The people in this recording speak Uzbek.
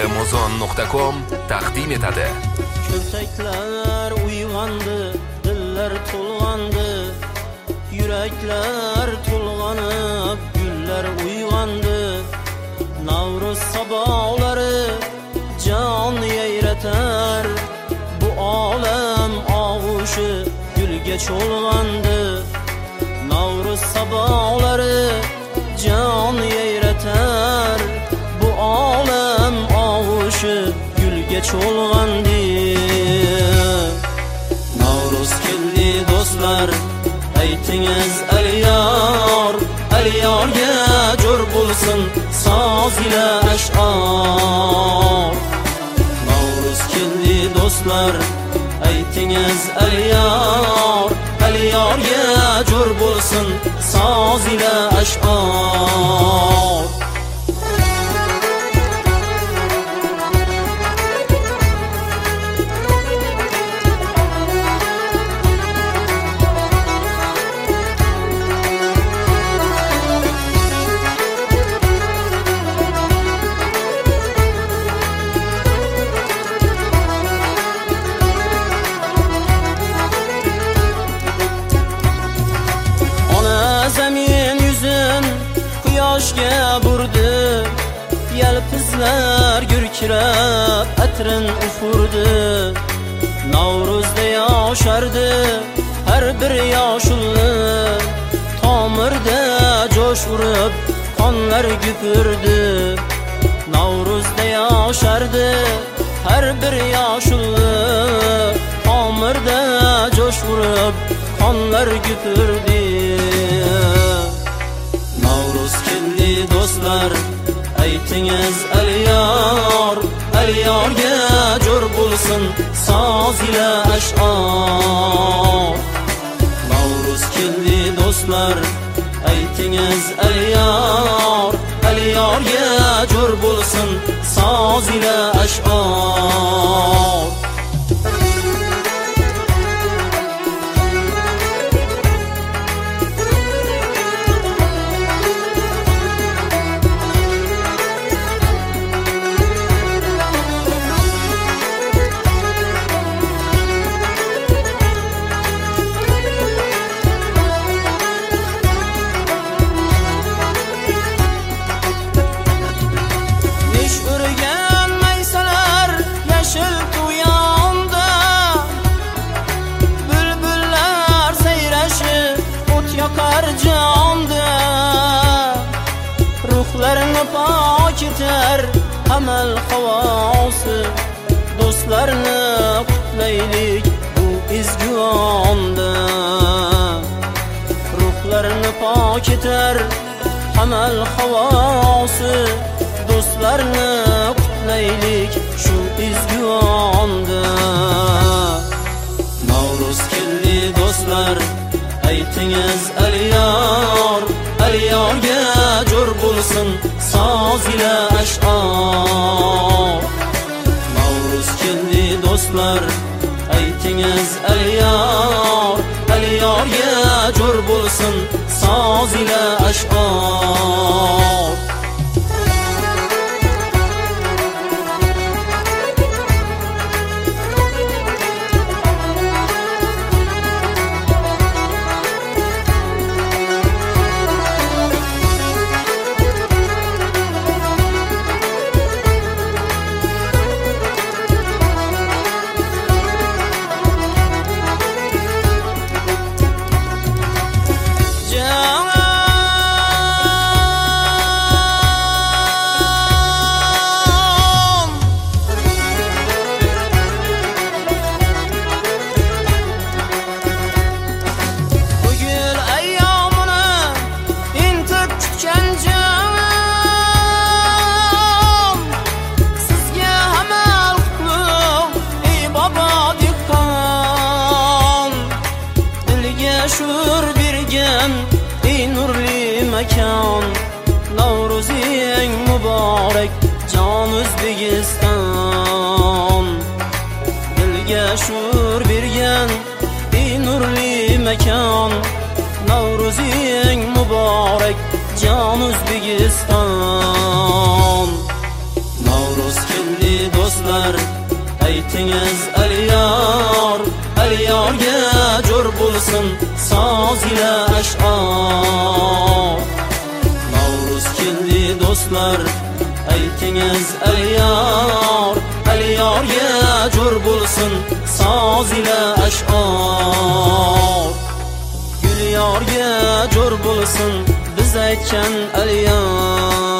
Mozon.com taqdim etadi. Köptekler uyg'ondi, dillar to'lg'andi, yuraklar to'lg'anib, gullar uyg'ondi. Navruz sabolari jon yayratar, bu olam og'ushi gulga cho'lg'andi. Navruz sabolari jon yayratar, bu olam og'ushi gulga cho'lg'andi. Navruz keldi do'stlar, aytingiz al-yor, al-yorga jo'r bo'lsin soz ila ash'or. Navruz keldi do'stlar, aytingiz al-yor, al-yorga jo'r bo'lsin soz ila ash'or. Zamin yüzün quyoshga burdi, yalpizlar gurkirab atrin ufurdi. Navruzda yoshardi har bir yoshulli, tomirda jo'sh urib qonlar gupurdi. Navruzda yoshardi har bir yoshulli, tomirda jo'sh urib qonlar gupurdi. Navruz keldi do'stlar, aytingiz al-yor, al-yorga jo'r bo'lsin soz ila ash'or. Navruz keldi do'stlar, aytingiz al-yor, al-yorga jo'r bo'lsin soz ila ash'or. Ruhlarni pok etar amal havosi, do'stlarni qutlaylik bu ezgu onda. Ruhlarni pok etar amal havosi, do'stlarni qutlaylik shu ezgu onda. Navruz keldi do'stlar, aytingiz al-yor, al-yorga jo'r bo'lsin soz ila ash'or. Navruz keldi do'stlar, aytingiz al-yor, al-yorga jo'r bo'lsin soz ila ash'or. Şur birgen ey nurli mekan, Navruzing mübarek can O'zbekiston. Dilga shur bergan ey nurli mekan, Navruzing mübarek can O'zbekiston. Navruz keldi do'stlar aytingiz Aliyor, Aliyorga jo'r bo'lsin soz ila ash'or. Navruz keldi do'stlar aytingiz Aliyor, Aliyorga jo'r bo'lsin soz ila ash'or. Gulyorga jo'r bo'lsin biz aytgan Aliyor.